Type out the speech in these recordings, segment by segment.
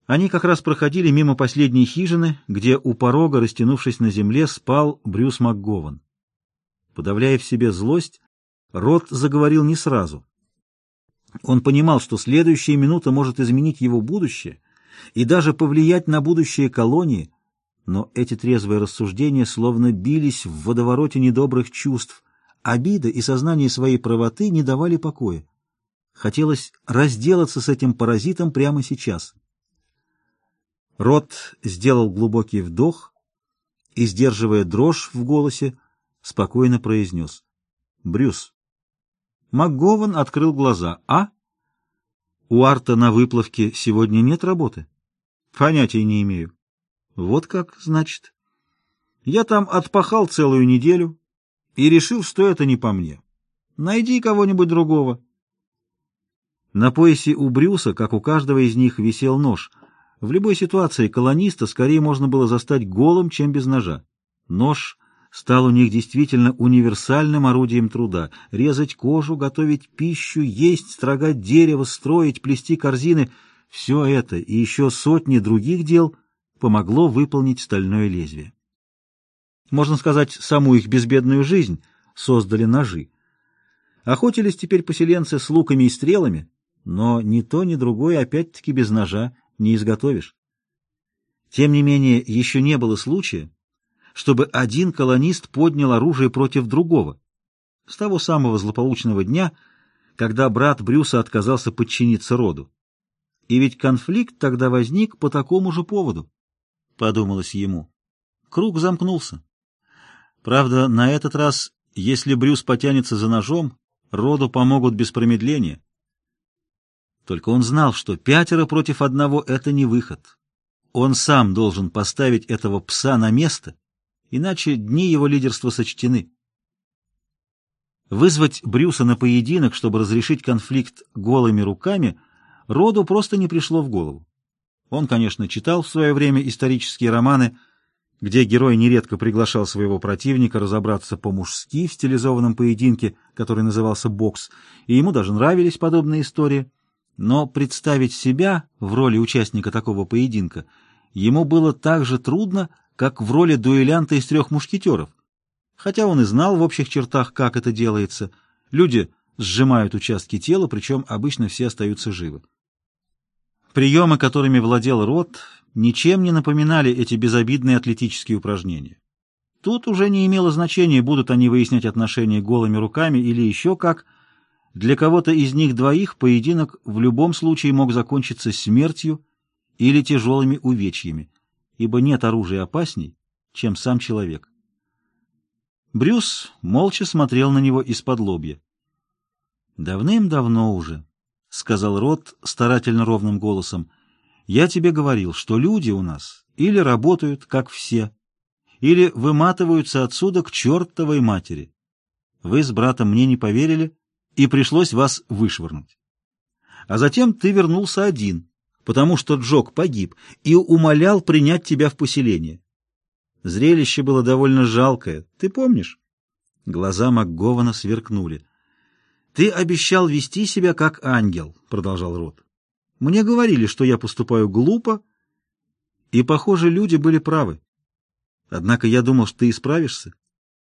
Они как раз проходили мимо последней хижины, где у порога, растянувшись на земле, спал Брюс МакГован. Подавляя в себе злость, Рот заговорил не сразу. Он понимал, что следующая минута может изменить его будущее и даже повлиять на будущее колонии, но эти трезвые рассуждения словно бились в водовороте недобрых чувств. Обида и сознание своей правоты не давали покоя. Хотелось разделаться с этим паразитом прямо сейчас. Рот сделал глубокий вдох и, сдерживая дрожь в голосе, спокойно произнес: «Брюс». МакГован открыл глаза. «А? У Арта на выплавке сегодня нет работы?» «Понятия не имею». «Вот как, значит?» «Я там отпахал целую неделю и решил, что это не по мне. Найди кого-нибудь другого». На поясе у Брюса, как у каждого из них, висел нож. В любой ситуации колониста скорее можно было застать голым, чем без ножа. Нож стал у них действительно универсальным орудием труда. Резать кожу, готовить пищу, есть, строгать дерево, строить, плести корзины — все это и еще сотни других дел помогло выполнить стальное лезвие. Можно сказать, саму их безбедную жизнь создали ножи. Охотились теперь поселенцы с луками и стрелами, но ни то, ни другое опять-таки без ножа не изготовишь. Тем не менее, еще не было случая, чтобы один колонист поднял оружие против другого. С того самого злополучного дня, когда брат Брюса отказался подчиниться роду. И ведь конфликт тогда возник по такому же поводу, подумалось ему. Круг замкнулся. Правда, на этот раз, если Брюс потянется за ножом, роду помогут без промедления. Только он знал, что 5 против 1 — это не выход. Он сам должен поставить этого пса на место, иначе дни его лидерства сочтены. Вызвать Брюса на поединок, чтобы разрешить конфликт голыми руками, роду просто не пришло в голову. Он, конечно, читал в свое время исторические романы, где герой нередко приглашал своего противника разобраться по-мужски в стилизованном поединке, который назывался бокс, и ему даже нравились подобные истории. Но представить себя в роли участника такого поединка ему было так же трудно, как в роли дуэлянта из 3 мушкетеров. Хотя он и знал в общих чертах, как это делается. Люди сжимают участки тела, причем обычно все остаются живы. Приемы, которыми владел Рот, ничем не напоминали эти безобидные атлетические упражнения. Тут уже не имело значения, будут они выяснять отношения голыми руками или еще как. Для кого-то из них двоих поединок в любом случае мог закончиться смертью или тяжелыми увечьями, ибо нет оружия опасней, чем сам человек. Брюс молча смотрел на него из-под-лобья. «Давным-давно уже», — сказал Рот старательно ровным голосом, — «я тебе говорил, что люди у нас или работают, как все, или выматываются отсюда к чертовой матери. Вы с братом мне не поверили, и пришлось вас вышвырнуть. А затем ты вернулся один, потому что Джок погиб, и умолял принять тебя в поселение. Зрелище было довольно жалкое, ты помнишь?» Глаза МакГована сверкнули. «Ты обещал вести себя как ангел», — продолжал Рот. «Мне говорили, что я поступаю глупо, и, похоже, люди были правы. Однако я думал, что ты исправишься».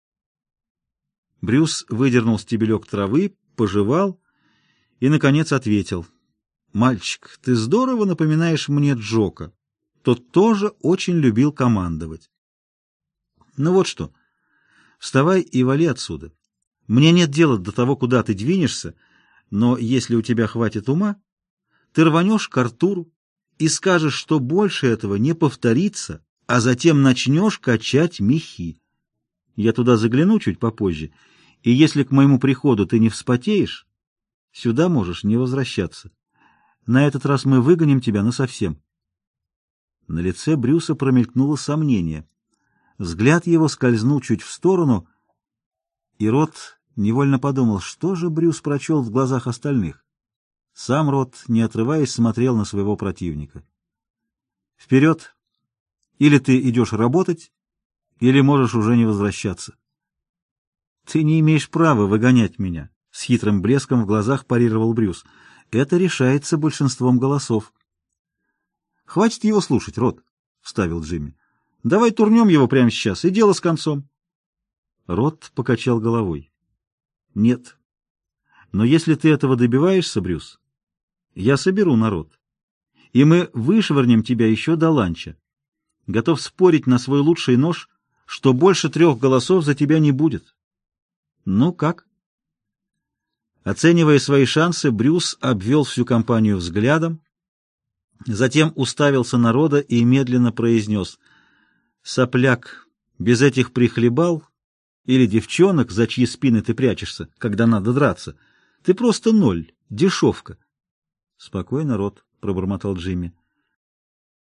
Брюс выдернул стебелек травы, пожевал и, наконец, ответил: «Мальчик, ты здорово напоминаешь мне Джока. Тот тоже очень любил командовать. Ну вот что, вставай и вали отсюда. Мне нет дела до того, куда ты двинешься, но если у тебя хватит ума, ты рванешь к Артуру и скажешь, что больше этого не повторится, а затем начнешь качать мехи. Я туда загляну чуть попозже, и если к моему приходу ты не вспотеешь, сюда можешь не возвращаться. На этот раз мы выгоним тебя насовсем». На лице Брюса промелькнуло сомнение. Взгляд его скользнул чуть в сторону, и Рот невольно подумал, что же Брюс прочел в глазах остальных. Сам Рот, не отрываясь, смотрел на своего противника. «Вперед! Или ты идешь работать, или можешь уже не возвращаться». «Ты не имеешь права выгонять меня», — с хитрым блеском в глазах парировал Брюс. «Это решается большинством голосов». Хватит его слушать, Рот, — вставил Джимми. — Давай турнем его прямо сейчас, и дело с концом. Рот покачал головой. — Нет. Но если ты этого добиваешься, Брюс, я соберу народ, и мы вышвырнем тебя еще до ланча. Готов спорить на свой лучший нож, что больше 3 голосов за тебя не будет. Ну как? Оценивая свои шансы, Брюс обвел всю компанию взглядом, затем уставился на Рода и медленно произнес: «Сопляк, без этих прихлебал или девчонок, за чьи спины ты прячешься, когда надо драться, ты просто 0, дешевка». «Спокойно, Род», — пробормотал Джимми.